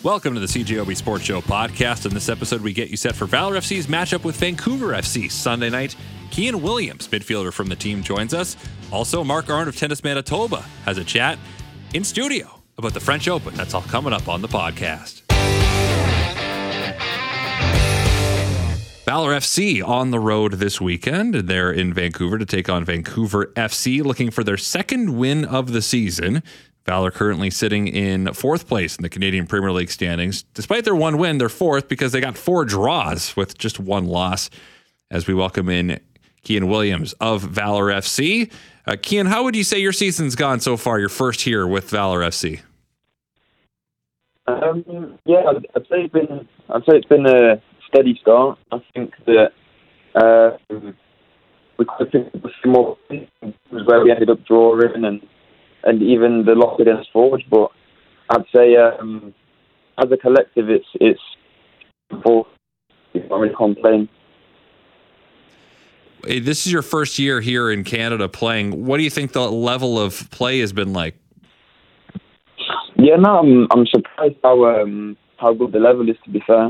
Welcome to the CJOB Sports Show podcast. In this episode, we get you set for Valor FC's matchup with Vancouver FC Sunday night. Kian Williams, midfielder from the team, joins us. Also, Mark Arndt of Tennis Manitoba has a chat in studio about the French Open. That's all coming up on the podcast. Valor FC on the road this weekend. They're in Vancouver to take on Vancouver FC, looking for their second win of the season. Valor currently sitting in fourth place in the Canadian Premier League standings. Despite their one win, they're fourth because they got 4 draws with just one loss. As we welcome in Kian Williams of Valor FC. Kian, how would you say your season's gone so far, your first here with Valor FC? I'd say it's been a steady start. I think that we could pick up a few more things where we ended up drawing and even the loss against Forge, but I'd say as a collective, it's not really complain. This is your first year here in Canada playing. What do you think the level of play has been like? Yeah, no, I'm surprised how good the level is. To be fair,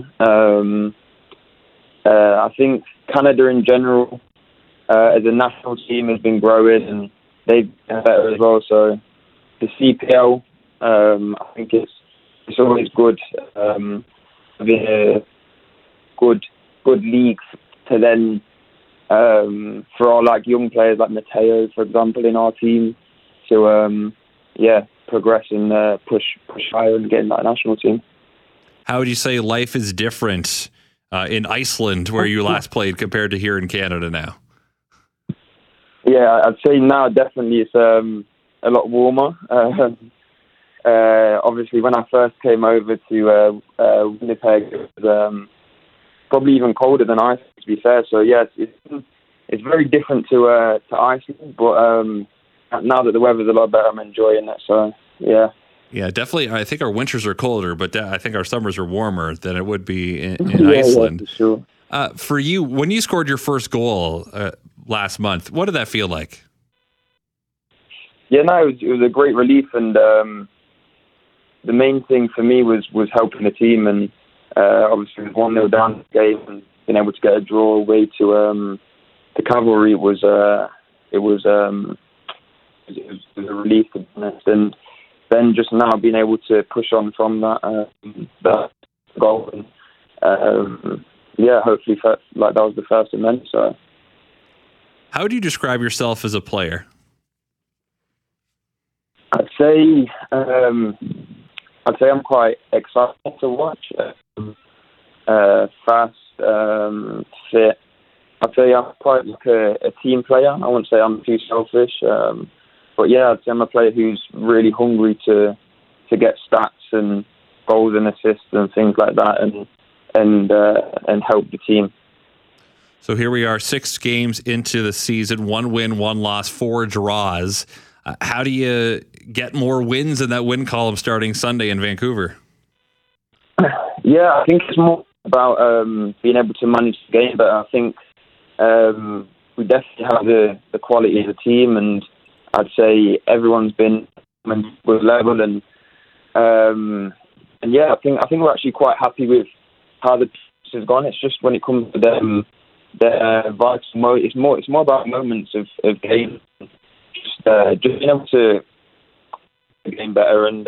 I think Canada in general, as a national team, has been growing and they've been better as well. So the CPL, I think it's always good having a good league to then for our like young players like Mateo, for example, in our team to progress and push higher and get in that national team. How would you say life is different in Iceland, where you last played, compared to here in Canada now? Yeah, I'd say now definitely it's a lot warmer. Obviously, when I first came over to Winnipeg, it was probably even colder than Iceland, to be fair. So yeah, it's very different to Iceland. But now that the weather's a lot better, I'm enjoying it. So yeah. Yeah, definitely. I think our winters are colder, but I think our summers are warmer than it would be in Iceland. Yeah, for sure. For you, when you scored your first goal last month, what did that feel like? Yeah, no, it was a great relief, and the main thing for me was helping the team, and obviously with 1-0 down the game and being able to get a draw away to the Cavalry it was a relief, to be honest. And then just now being able to push on from that goal, and hopefully that was the first of many. So, how would you describe yourself as a player? I'd say I'm quite excited to watch. Fast, fit. I'd say I'm quite like a team player. I wouldn't say I'm too selfish, but yeah, I'd say I'm a player who's really hungry to get stats and goals and assists and things like that, and help the team. So here we are, 6 games into the season, 1 win, 1 loss, 4 draws. How do you get more wins in that win column starting Sunday in Vancouver? Yeah, I think it's more about being able to manage the game, but I think we definitely have the quality of the team, and I'd say everyone's been with level, and yeah, I think we're actually quite happy with how the piece has gone. It's just when it comes to them, their vital moment, it's more about moments of game. Just being able to game better and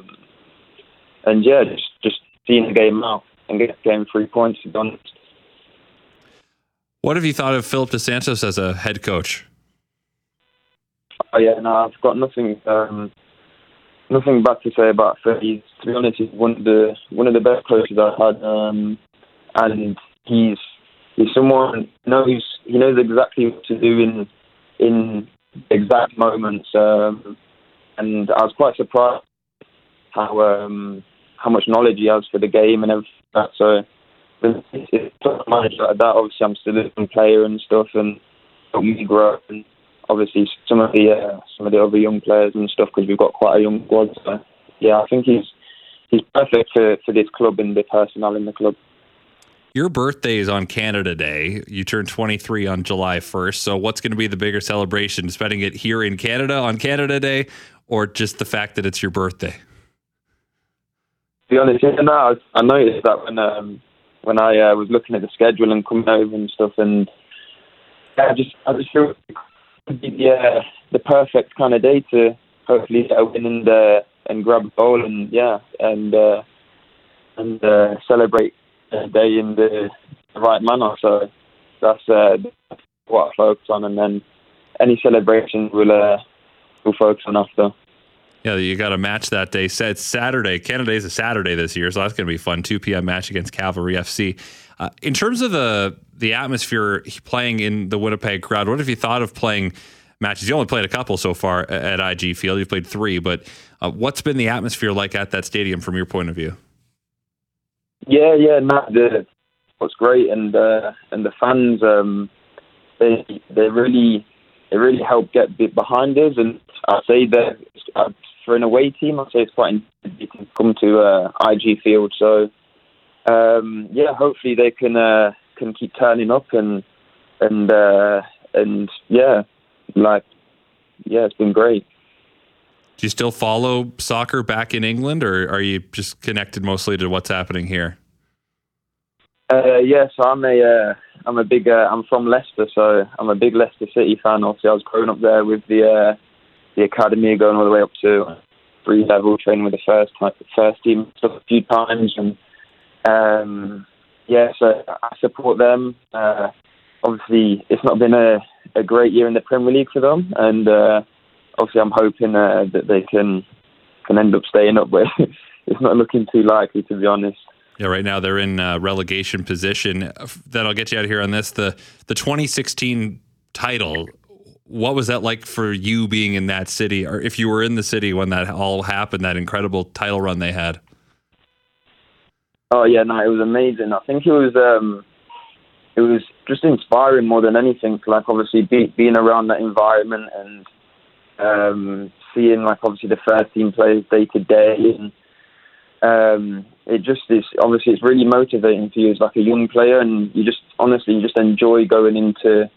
just seeing the game out and getting 3 points, to be honest. What have you thought of Philip DeSantos as a head coach? Oh yeah, no, I've got nothing bad to say about Phil. To be honest, he's one of the best coaches I've had, and he's someone he knows exactly what to do in exact moments, and I was quite surprised how much knowledge he has for the game and everything like that. So if a manager like that, obviously I'm still a young player and stuff, and help me grow, and obviously some of the other young players and stuff, because we've got quite a young squad. So yeah, I think he's perfect for this club and the personnel in the club. Your birthday is on Canada Day. You turn 23 on July 1st. So what's going to be the bigger celebration? Spending it here in Canada on Canada Day, or just the fact that it's your birthday? be honest, yeah, no, I noticed that when I was looking at the schedule and coming over and stuff, and I just feel it could be the perfect kind of day to hopefully get a win and grab a goal and celebrate the day in the right manner. So that's what I focus on, and then any celebration we'll focus on after. Yeah, you got a match that day. It's Saturday. Canada Day is a Saturday this year, so that's going to be fun. 2 p.m. match against Cavalry FC. In terms of the atmosphere playing in the Winnipeg crowd, what have you thought of playing matches? You only played a couple so far at IG Field. You've played 3, but what's been the atmosphere like at that stadium from your point of view? Yeah, what's great, and the fans, they really help get behind us, and I'd say that for an away team, I'd say it's quite intimidating to come to IG Field. So hopefully they can keep turning up and it's been great. Do you still follow soccer back in England, or are you just connected mostly to what's happening here? Yes, I'm from Leicester, so I'm a big Leicester City fan. Obviously, I was growing up there with the academy, going all the way up to 3 level, training with the first team a few times, and so I support them. Obviously, it's not been a great year in the Premier League for them, and obviously, I'm hoping that they can end up staying up, but it's not looking too likely, to be honest. Yeah, right now they're in relegation position. Then I'll get you out of here on this. The 2016 title, what was that like for you being in that city, or if you were in the city when that all happened, that incredible title run they had? Oh yeah, no, it was amazing. I think it was just inspiring more than anything. Like obviously being around that environment and seeing like obviously the first team players day to day, and it just is obviously it's really motivating for you as like a young player, and you just enjoy going into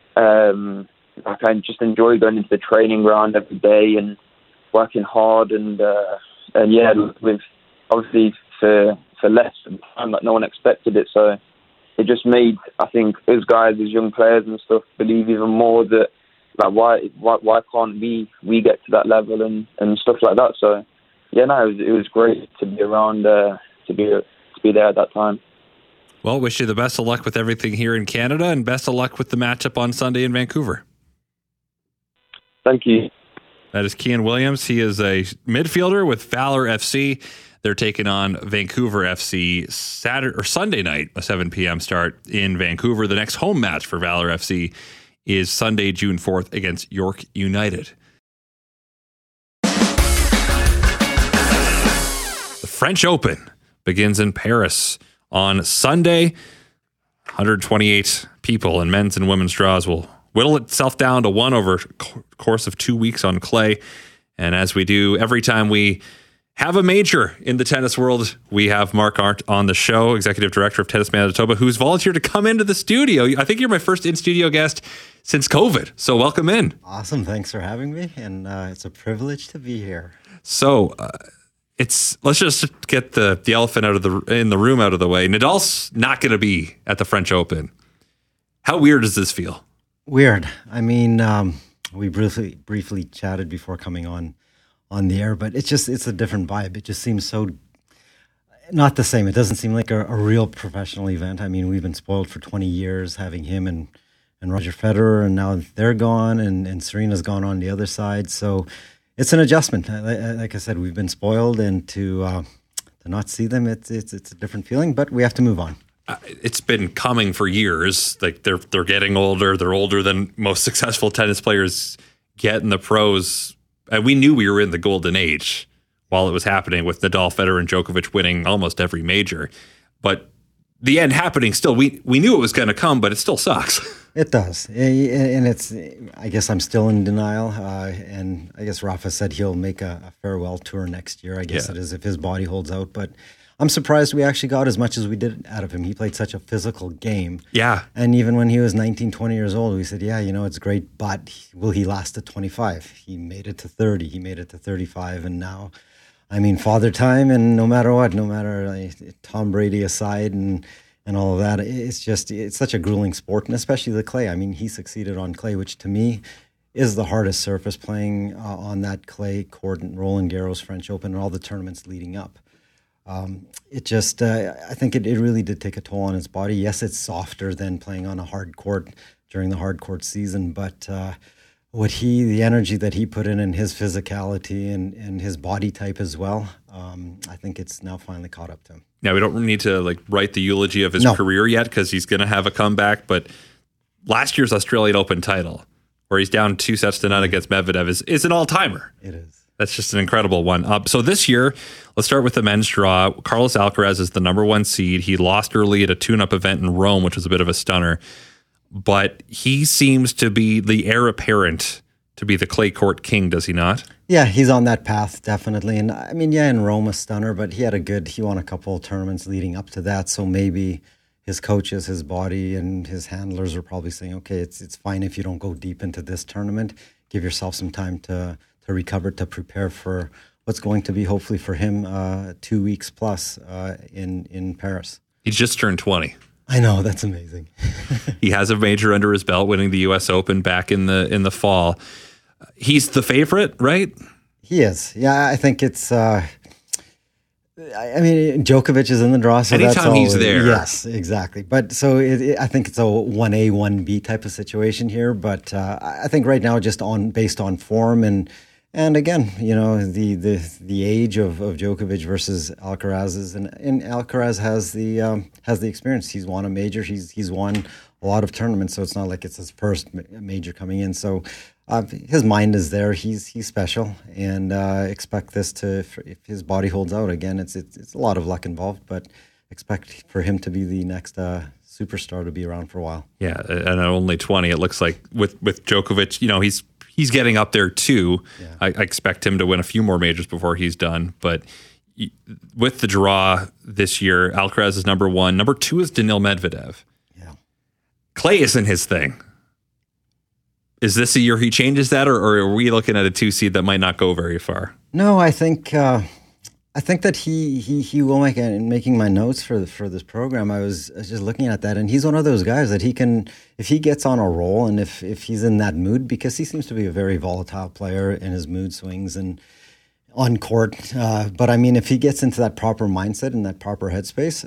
I just enjoy going into the training ground every day and working hard, and with obviously for less time, like no one expected it, so it just made, I think, us guys as young players and stuff believe even more that like why can't we get to that level and stuff like that. So yeah, no, it was great to be around to be there at that time. Well, wish you the best of luck with everything here in Canada, and best of luck with the matchup on Sunday in Vancouver. Thank you. That is Cian Williams. He is a midfielder with Valor FC. They're taking on Vancouver FC Sunday night, a 7 p.m. start in Vancouver. The next home match for Valor FC is Sunday, June 4th against York United. The French Open begins in Paris on Sunday. 128 people in men's and women's draws will whittle itself down to one over a course of 2 weeks on clay. And as we do every time we have a major in the tennis world, we have Mark Arndt on the show, Executive Director of Tennis Manitoba, who's volunteered to come into the studio. I think you're my first in-studio guest since COVID, so welcome in. Awesome. Thanks for having me, and it's a privilege to be here. So let's just get the elephant in the room out of the way. Nadal's not going to be at the French Open. How weird does this feel? Weird. I mean, we briefly chatted before coming on the air, but it's a different vibe. It just seems so not the same. It doesn't seem like a real professional event. I mean, we've been spoiled for 20 years having him and Roger Federer, and now they're gone, and Serena's gone on the other side. So it's an adjustment. Like I said, we've been spoiled, and to not see them, it's a different feeling. But we have to move on. It's been coming for years. Like they're getting older. They're older than most successful tennis players get in the pros. And we knew we were in the golden age while it was happening, with Nadal, Federer, and Djokovic winning almost every major. But the end happening still, we knew it was going to come, but it still sucks. It does. And it's, I guess I'm still in denial. And I guess Rafa said he'll make a farewell tour next year. I guess it is, if his body holds out. But I'm surprised we actually got as much as we did out of him. He played such a physical game. Yeah. And even when he was 19, 20 years old, we said, yeah, it's great, but will he last to 25? He made it to 30. He made it to 35. And now I mean, father time, and no matter what, Tom Brady aside and all of that, it's such a grueling sport, and especially the clay. I mean, he succeeded on clay, which to me is the hardest surface, playing on that clay court in Roland Garros, French Open, and all the tournaments leading up. I think it really did take a toll on his body. Yes, it's softer than playing on a hard court during the hard court season, but the energy that he put in his physicality and his body type as well, I think it's now finally caught up to him. Now, we don't need to write the eulogy of his career yet, because he's going to have a comeback, but last year's Australian Open title, where he's down 2-0 against Medvedev, is an all-timer. It is. That's just an incredible one. So this year, let's start with the men's draw. Carlos Alcaraz is the number 1 seed. He lost early at a tune-up event in Rome, which was a bit of a stunner. But he seems to be the heir apparent to be the clay court king, does he not? Yeah, he's on that path, definitely. And I mean, in Rome, a stunner, but he won a couple of tournaments leading up to that. So maybe his coaches, his body, and his handlers are probably saying, okay, it's fine if you don't go deep into this tournament. Give yourself some time to recover, to prepare for what's going to be, hopefully for him, 2 weeks plus in Paris. He's just turned 20. I know, that's amazing. He has a major under his belt, winning the U.S. Open back in the fall. He's the favorite, right? He is. Yeah, I think it's. Djokovic is in the draw, so anytime that's all. He's there. Yes, exactly. But so I think it's a 1A, 1B type of situation here. But I think right now, just based on form and again, the age of Djokovic versus Alcaraz's, and Alcaraz has the experience. He's won a major. He's won a lot of tournaments, so it's not like it's his first major coming in. So his mind is there. He's special, and expect this if his body holds out again. It's a lot of luck involved, but expect for him to be the next superstar to be around for a while. Yeah, and only 20. It looks like with Djokovic, he's getting up there too. Yeah. I expect him to win a few more majors before he's done. But with the draw this year, Alcaraz is number 1. Number 2 is Daniil Medvedev. Yeah. Clay isn't his thing. Is this a year he changes that, or are we looking at a 2 seed that might not go very far? No, I think that he will make it. In making my notes for this program, I was just looking at that, and he's one of those guys that he can, if he gets on a roll, and if he's in that mood, because he seems to be a very volatile player in his mood swings and on court. But I mean, if he gets into that proper mindset and that proper headspace,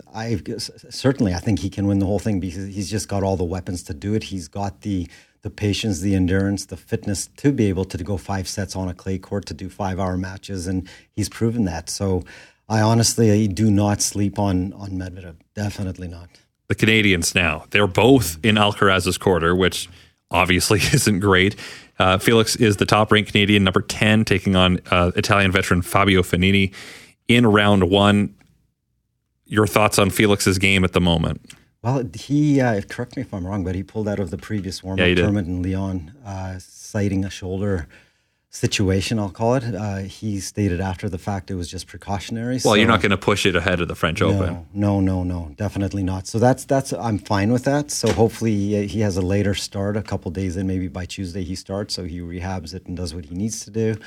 I think he can win the whole thing, because he's just got all the weapons to do it. He's got the patience, the endurance, the fitness to be able to go 5 sets on a clay court, to do 5-hour matches, and he's proven that. So I honestly do not sleep on Medvedev. Definitely not. The Canadians now, they're both in Alcaraz's quarter, which obviously isn't great. Felix is the top-ranked Canadian, number 10, taking on Italian veteran Fabio Fognini in round 1. Your thoughts on Felix's game at the moment? Well, he, correct me if I'm wrong, but he pulled out of the previous warm-up tournament in Lyon, citing a shoulder situation, I'll call it. He stated after the fact it was just precautionary. Well, you're not going to push it ahead of the French Open. No, definitely not. So that's I'm fine with that. So hopefully he has a later start, a couple days in, maybe by Tuesday he starts, so he rehabs it and does what he needs to do.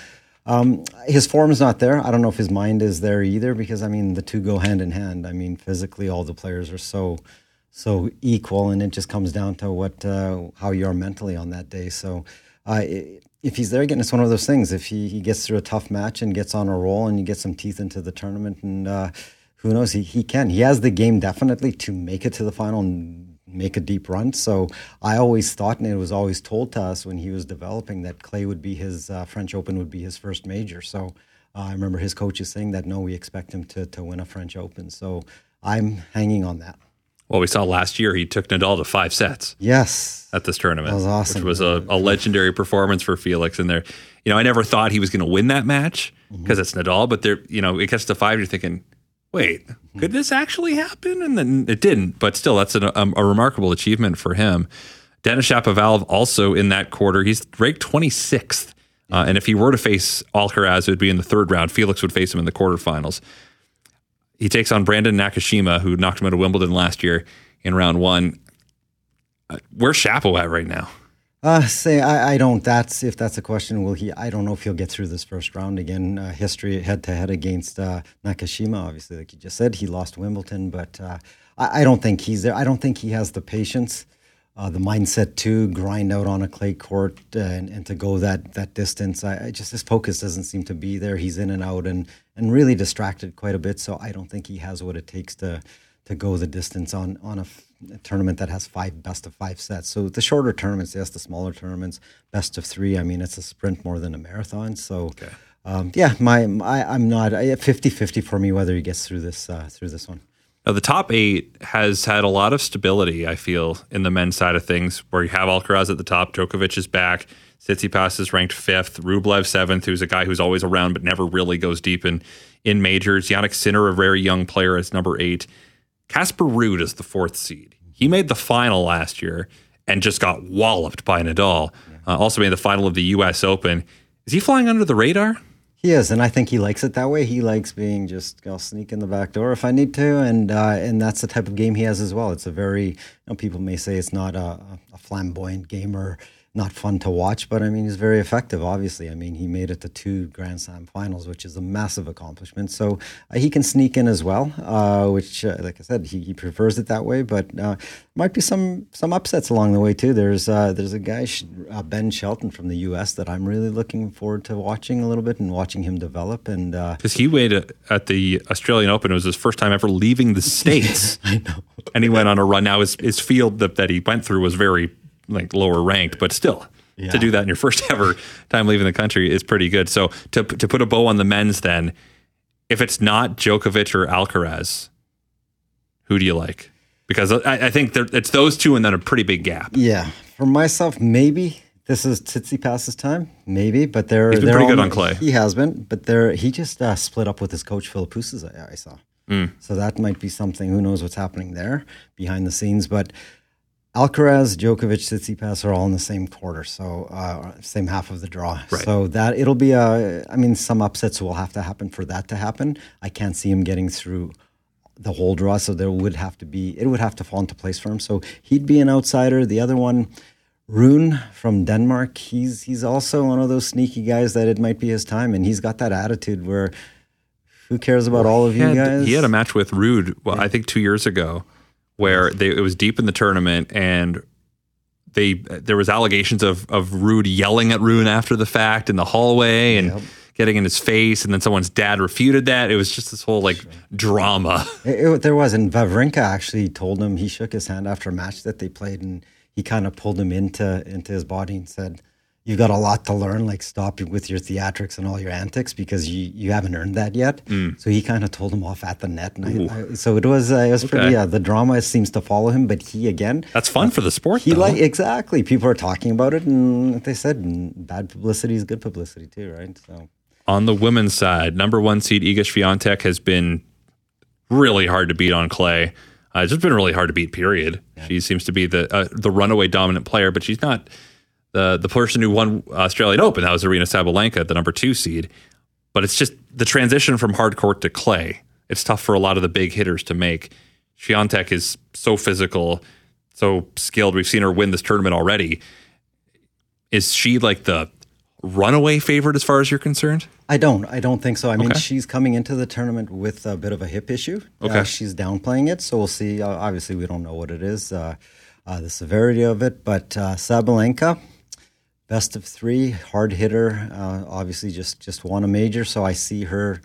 His form's not there. I don't know if his mind is there either, because, I mean, the two go hand in hand. I mean, physically, all the players are so equal, and it just comes down to how you are mentally on that day. So if he's there again, it's one of those things. If he gets through a tough match and gets on a roll and you get some teeth into the tournament, and who knows, he can. He has the game definitely to make it to the final and make a deep run. So I always thought, and it was always told to us when he was developing, that clay would be his French Open would be his first major. So I remember his coaches saying that, no, we expect him to win a French Open. So I'm hanging on that. Well, we saw last year he took Nadal to 5 sets. Yes. At this tournament. That was awesome. Which was a legendary performance for Felix in there. I never thought he was going to win that match because it's Nadal, but there, it gets to 5, you're thinking, wait, could this actually happen? And then it didn't, but still, that's a remarkable achievement for him. Denis Shapovalov also in that quarter. He's ranked 26th. And if he were to face Alcaraz, it would be in the 3rd round. Felix would face him in the quarterfinals. He takes on Brandon Nakashima, who knocked him out of Wimbledon last year in round 1. Where's Shapo at right now? I don't. If that's a question, will he? I don't know if he'll get through this first round again. History head to head against Nakashima. Obviously, like you just said, he lost Wimbledon, but I don't think he's there. I don't think he has the patience, the mindset to grind out on a clay court and to go that distance. I just his focus doesn't seem to be there. He's in and out and really distracted quite a bit. So I don't think he has what it takes to go the distance on a tournament that has best of 5 sets. So the shorter tournaments, yes, the smaller tournaments, best of 3. I mean, it's a sprint more than a marathon. So, okay. I'm not 50-50 for me whether he gets through this one. Now, the top 8 has had a lot of stability, I feel, in the men's side of things, where you have Alcaraz at the top, Djokovic is back, Tsitsipas is ranked 5th, Rublev 7th, who's a guy who's always around but never really goes deep in majors. Yannick Sinner, a very young player, is number 8. Casper Ruud is the 4th seed. He made the final last year and just got walloped by Nadal. Also made the final of the U.S. Open. Is he flying under the radar? He is, and I think he likes it that way. He likes being I'll sneak in the back door if I need to, and that's the type of game he has as well. It's a very, people may say it's not a flamboyant game or not fun to watch, but I mean, he's very effective, obviously. I mean, he made it to 2 Grand Slam finals, which is a massive accomplishment. So he can sneak in as well, which, like I said, he prefers it that way, but might be some upsets along the way, too. There's a guy, Ben Shelton from the U.S., that I'm really looking forward to watching a little bit and watching him develop. And because he weighed at the Australian Open. It was his first time ever leaving the States. I know. And he went on a run. Now, his field that he went through was very lower ranked, but still to do that in your first ever time leaving the country is pretty good. So to put a bow on the men's, then, if it's not Djokovic or Alcaraz, who do you like? Because I think it's those two and then a pretty big gap. Yeah, for myself, maybe this is Tsitsipas's time, maybe, but they're pretty good on clay. He has been, but he just split up with his coach Phil Poussis, I saw. So that might be something. Who knows what's happening there behind the scenes, but Alcaraz, Djokovic, Tsitsipas are all in the same quarter, so same half of the draw. Right. So that it'll be some upsets will have to happen for that to happen. I can't see him getting through the whole draw, so it would have to fall into place for him. So he'd be an outsider. The other one, Rune from Denmark, he's also one of those sneaky guys that it might be his time, and he's got that attitude where who cares about all of you guys? He had a match with Ruud, I think 2 years ago, where it was deep in the tournament, and there was allegations of Ruud yelling at Rune after the fact in the hallway and getting in his face, and then someone's dad refuted that. It was just this whole drama. There was, and Wawrinka actually told him, he shook his hand after a match that they played, and he kind of pulled him into his body and said, "You've got a lot to learn, stop with your theatrics and all your antics because you haven't earned that yet." So he kind of told him off at the net. And so it was pretty, the drama seems to follow him, but he again. That's fun for the sport, though. Exactly. People are talking about it, and they said bad publicity is good publicity too, right? So on the women's side, number 1 seed Iga Swiatek has been really hard to beat on clay. It's just been really hard to beat, period. Yeah. She seems to be the runaway dominant player, but she's not the person who won Australian Open. That was Aryna Sabalenka, the number 2 seed. But it's just the transition from hard court to clay. It's tough for a lot of the big hitters to make. Swiatek is so physical, so skilled. We've seen her win this tournament already. Is she the runaway favorite as far as you're concerned? I don't think so. I mean, she's coming into the tournament with a bit of a hip issue. Okay. She's downplaying it, so we'll see. Obviously, we don't know what it is, the severity of it. But Sabalenka, best of 3, hard hitter. Obviously, just won a major, so I see her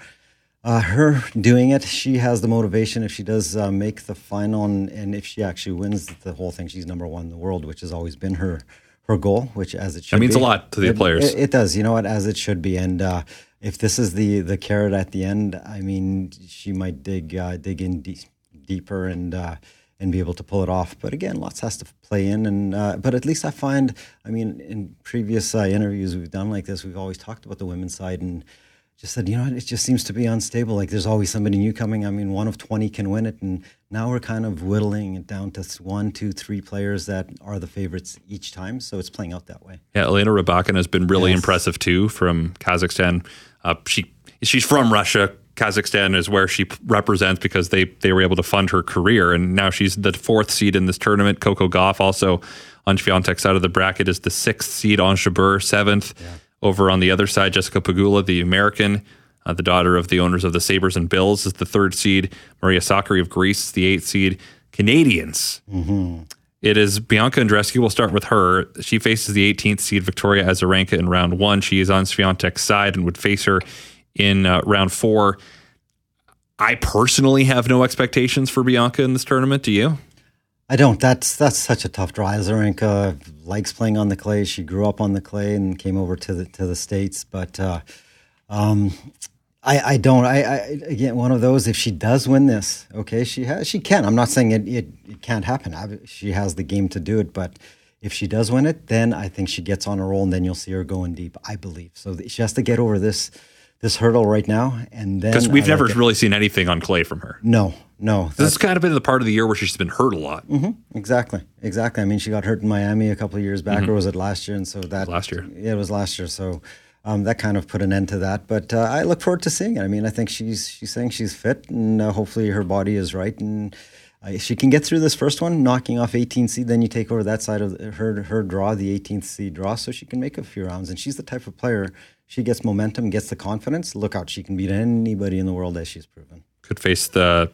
doing it. She has the motivation. If she does make the final, and if she actually wins the whole thing, she's number 1 in the world, which has always been her goal, which as it should be. That means a lot to the players. It does. You know what? As it should be. And if this is the carrot at the end, I mean, she might dig in deeper and be able to pull it off. But again, lots has to play in. And but at least I find, I mean, in previous interviews we've done like this, we've always talked about the women's side and just said, it just seems to be unstable. There's always somebody new coming. I mean, 1 of 20 can win it. And now we're kind of whittling it down to 1, 2, 3 players that are the favorites each time. So it's playing out that way. Yeah, Elena Rybakina has been really impressive too from Kazakhstan. She's from Russia, Kazakhstan is where she represents because they were able to fund her career. And now she's the 4th seed in this tournament. Coco Gauff, also on Swiatek's side of the bracket, is the 6th seed. Ons Jabeur, 7th. Yeah. Over on the other side, Jessica Pegula, the American, the daughter of the owners of the Sabres and Bills, is the 3rd seed. Maria Sakkari of Greece, the 8th seed. Canadians. Mm-hmm. It is Bianca Andreescu. We'll start with her. She faces the 18th seed Victoria Azarenka in round 1. She is on Swiatek's side and would face her in round 4. I personally have no expectations for Bianca in this tournament. Do you? I don't. That's such a tough draw. Azarenka likes playing on the clay. She grew up on the clay and came over to the States. But I don't. I again, one of those. If she does win this, okay, she can. I'm not saying it can't happen. She has the game to do it. But if she does win it, then I think she gets on a roll, and then you'll see her going deep. I believe so. She has to get over this hurdle right now, and then because we've never really seen anything on clay from her. No. This has kind of been the part of the year where she's been hurt a lot. Mm-hmm. Exactly. I mean, she got hurt in Miami a couple of years back, or was it last year? And so that last year. Yeah, it was last year. So that kind of put an end to that. But I look forward to seeing it. I mean, I think she's saying she's fit, and hopefully her body is right, and she can get through this first one, knocking off 18th seed. Then you take over that side of her draw, the 18th seed draw, so she can make a few rounds. And she's the type of player. She gets momentum, gets the confidence. Look out, she can beat anybody in the world, as she's proven. Could face the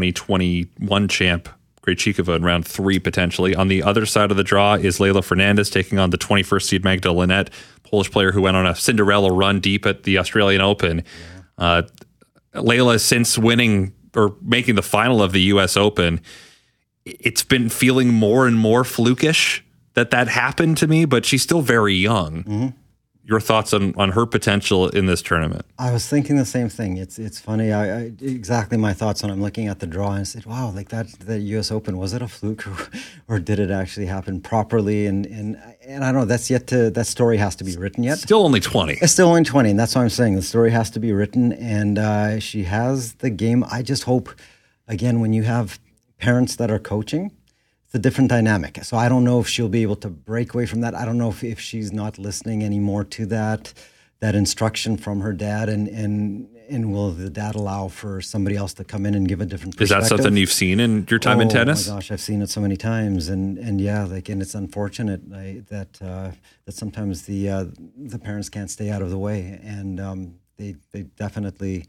2021 champ Krejcikova in round 3 potentially. On the other side of the draw is Leylah Fernandez taking on the 21st seed Magda Linette, Polish player who went on a Cinderella run deep at the Australian Open. Yeah. Leylah, since winning or making the final of the U.S. Open, it's been feeling more and more flukish that happened to me, but she's still very young. Mm-hmm. Your thoughts on her potential in this tournament? I was thinking the same thing. It's funny. I exactly my thoughts when I'm looking at the draw, and I said, "Wow, like that U.S. Open, was it a fluke or did it actually happen properly?" And I don't know. That story has to be written yet. Still only 20. It's still only 20, and that's what I'm saying. The story has to be written, and she has the game. I just hope, again, when you have parents that are coaching, a different dynamic. So I don't know if she'll be able to break away from that. I don't know if she's not listening anymore to that instruction from her dad, and will the dad allow for somebody else to come in and give a different perspective? Is that something you've seen in your time in tennis? Oh my gosh, I've seen it so many times, and yeah, and it's unfortunate that sometimes the parents can't stay out of the way, and they definitely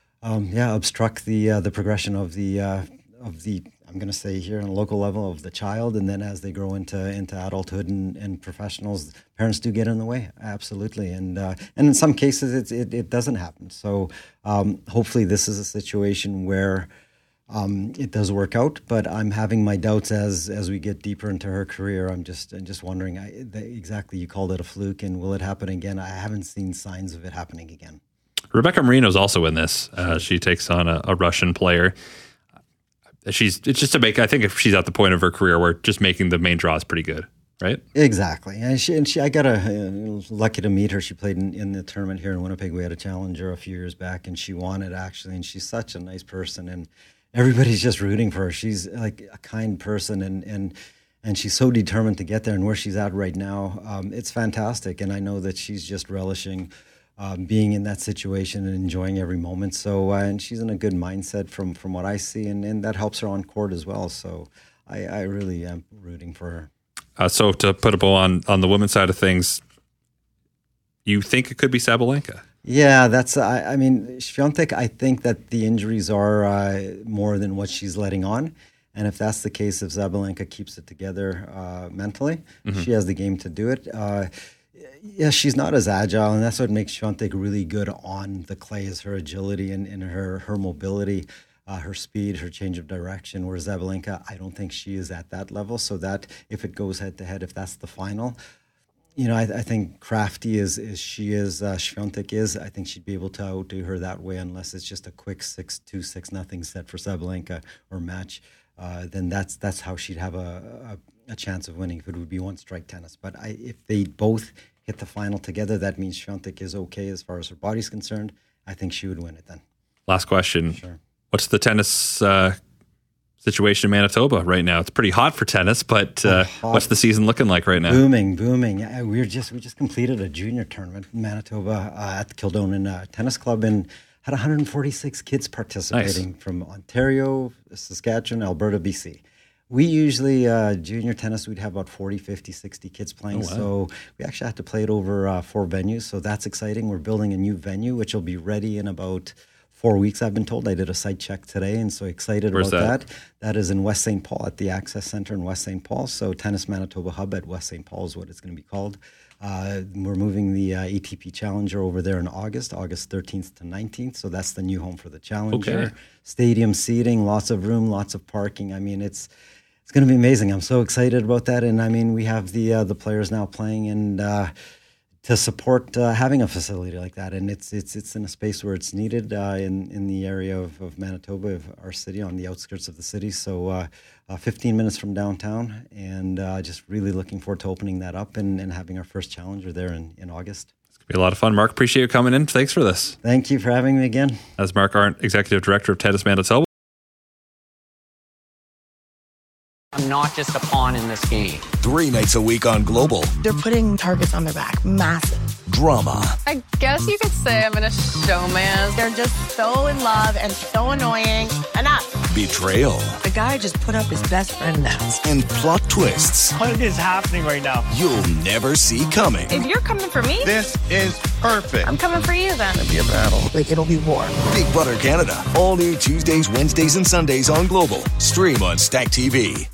obstruct the progression of the I'm going to say here on a local level of the child, and then as they grow into adulthood and professionals, parents do get in the way, absolutely, and in some cases it doesn't happen. So hopefully this is a situation where it does work out, but I'm having my doubts as we get deeper into her career. I'm just wondering exactly. You called it a fluke, and will it happen again? I haven't seen signs of it happening again. Rebecca Marino's also in this. She takes on a Russian player. It's just to make. I think if she's at the point of her career where just making the main draw is pretty good, right? Exactly. And she I got lucky to meet her. She played in the tournament here in Winnipeg. We had a challenger a few years back, and she won it actually. And she's such a nice person, and everybody's just rooting for her. She's like a kind person, and she's so determined to get there. And where she's at right now, it's fantastic. And I know that she's just relishing being in that situation and enjoying every moment. So, and she's in a good mindset from what I see, and that helps her on court as well. So I really am rooting for her. So to put a bow on the women's side of things, you think it could be Sabalenka? Yeah, that's, I mean, Swiatek, I think that the injuries are more than what she's letting on. And if that's the case, if Sabalenka keeps it together mentally, she has the game to do it. Yeah, she's not as agile, and that's what makes Swiatek really good on the clay, is her agility and her mobility, her speed, her change of direction, whereas Sabalenka, I don't think she is at that level. So that if it goes head-to-head, if that's the final, I think crafty as she is, Swiatek is, I think she'd be able to outdo her that way, unless it's just a quick 6-2, 6-0 set for Sabalenka or match. Then that's how she'd have a chance of winning, if it would be one-strike tennis. But if they both hit the final together, that means Swiatek is okay as far as her body's concerned. I think she would win it then. Last question. Sure. What's the tennis situation in Manitoba right now? It's pretty hot for tennis, but what's the season looking like right now? Booming. Yeah, we just completed a junior tournament in Manitoba at the Kildonan Tennis Club, and had 146 kids participating from Ontario, Saskatchewan, Alberta, BC. We usually, junior tennis, we'd have about 40, 50, 60 kids playing. Oh, wow. So we actually had to play it over 4 venues. So that's exciting. We're building a new venue, which will be ready in about 4 weeks, I've been told. I did a site check today, and so excited about that. That is in West St. Paul at the Access Center in West St. Paul. So Tennis Manitoba Hub at West St. Paul is what it's going to be called. We're moving the ATP Challenger over there in August 13th to 19th. So that's the new home for the Challenger. Okay. Stadium seating, lots of room, lots of parking. I mean, it's going to be amazing. I'm so excited about that. And I mean, we have the players now playing and to support having a facility like that. And it's in a space where it's needed in the area of Manitoba, of our city, on the outskirts of the city. So 15 minutes from downtown, and just really looking forward to opening that up and having our first challenger there in August. It's going to be a lot of fun. Mark, appreciate you coming in. Thanks for this. Thank you for having me again. As Mark Arndt, Executive Director of Tennis Manitoba. I'm not just a pawn in this game. 3 nights a week on Global. They're putting targets on their back. Massive. Drama. I guess you could say I'm in a showman. They're just so in love and so annoying. Enough. Betrayal. The guy just put up his best friend now. And plot twists. What is happening right now? You'll never see coming. If you're coming for me, this is perfect. I'm coming for you then. It'll be a battle. Like, it'll be war. Big Brother Canada. All new Tuesdays, Wednesdays, and Sundays on Global. Stream on Stack TV.